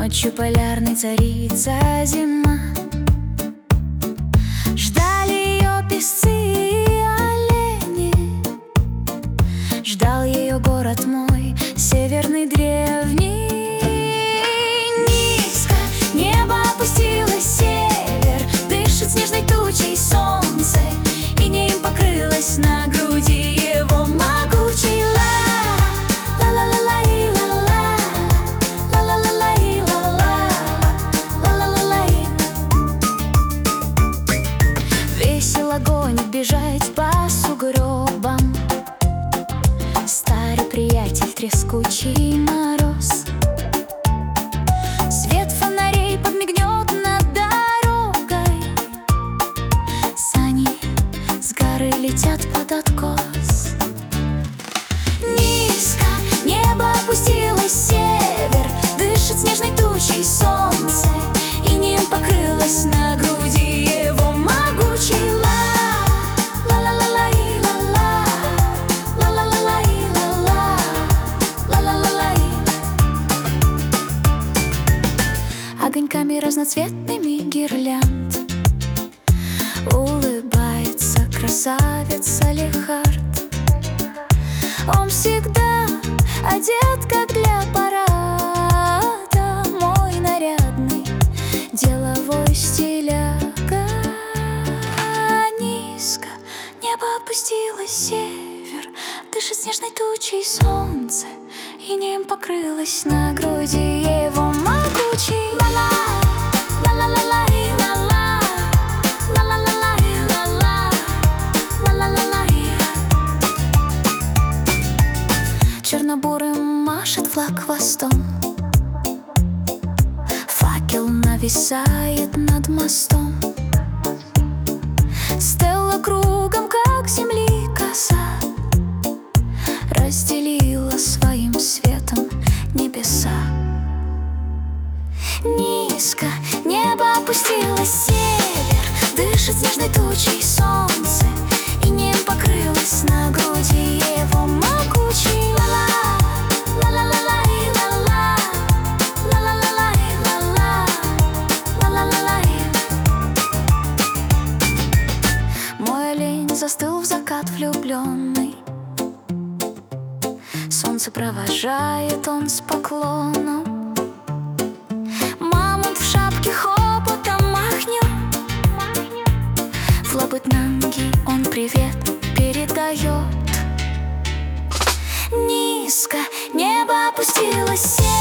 Ночью полярной царица зима. Ждали ее песцы и олени. Ждал ее город мой, северный древний. Низко небо опустилось, север дышит снежной тучей солнце, и ним покрылось на груди его могучий огонь бежать по сугробам. Старый приятель, трескучий мороз. Свет фонарей подмигнет над дорогой. Сани с горы летят под откос. Низко небо опустилось, север дышит снежной тучей солнце, и ним покрылось на груди его могучий огоньками разноцветными гирлянд. Улыбается красавец Салехард. Он всегда одет, как для парада, мой нарядный деловой стиляга. Низко небо опустилось, север дышит снежной тучей солнце, и ним покрылось на груди его могучий чернобурым машет флаг хвостом. Факел нависает над мостом. Стелла кругом, как земли коса, разделила своим светом небеса. Низко небо опустилось, север дышит снежной тучей солнце, и ним покрылось на груди его могучий мой олень застыл в закат влюбленный. Солнце провожает он с поклоном. Мамонт в шапке хоботом махнет. В Лабытнанги он привет передает. Низко небо опустилось,